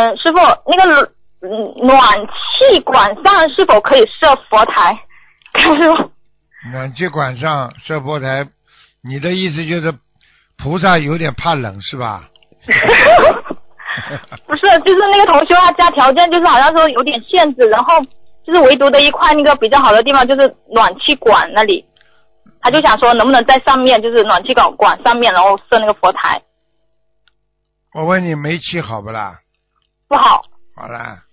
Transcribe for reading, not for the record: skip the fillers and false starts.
师傅，那个暖气管上是否可以设佛台？师傅， 暖气管上设佛台，你的意思就是菩萨有点怕冷是吧？ 不是，就是那个同修他家条件就是好像说有点限制，然后就是唯独的一块那个比较好的地方就是暖气管那里，他就想说能不能在上面就是暖气管上面然后设那个佛台。 我问你煤气好不啦？ 不好。 好啦，